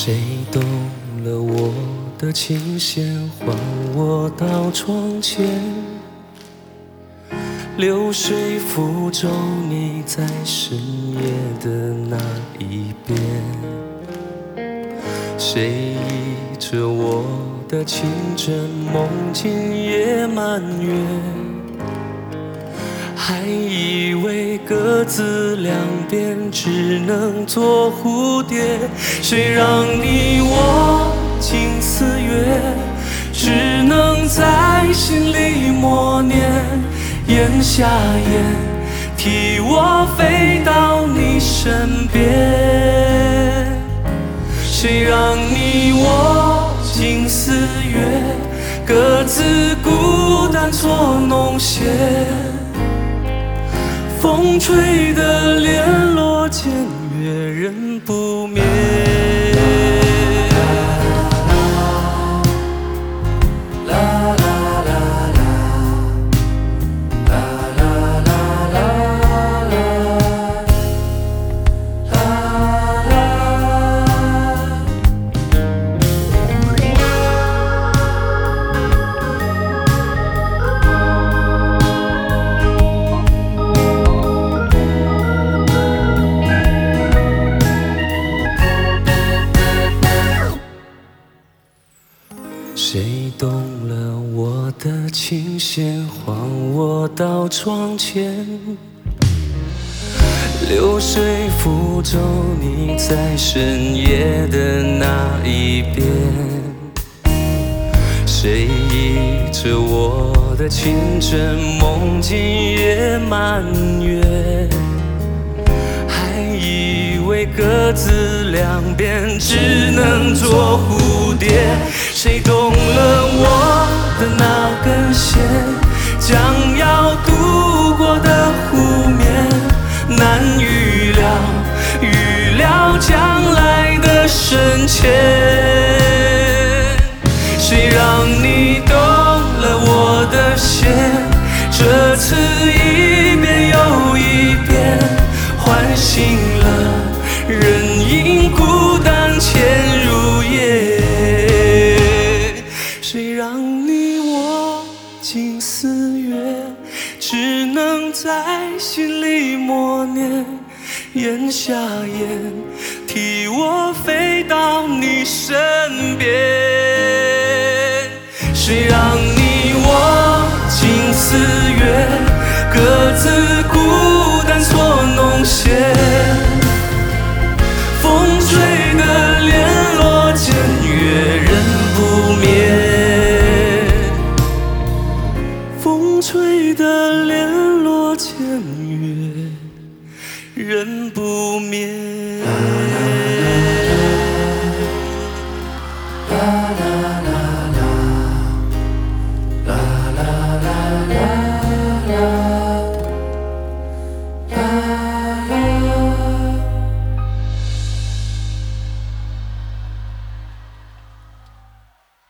谁动了我的琴弦，唤我到窗前。流水抚舟，你在深夜的那一边。谁倚着我的琴枕，梦境夜满月。还以为各自两边只能做蝴蝶，谁让你我近似月，只能在心里默念。咽下咽，替我飞到你身边。谁让你我近似月，各自孤单作弄弦。风吹的帘落间，月人不眠。谁动了我的琴弦，唤我到窗前。流水抚舟，你在深夜的那一边。谁倚着我的琴枕，梦境夜满月。还以为各自两边只能做蝴蝶，谁动了我的那根弦，将要度过的湖面，难预料，预料将来的深浅。谁让你动了我的弦，这次一遍又一遍，唤醒了人影孤单潜入夜。谁让你我近似月，只能在心里默念。咽下咽，替我飞到你身边。谁让你我近似月，各自孤单作弄弦。风吹的帘落间，月人不眠。风吹的帘落间，月人不眠。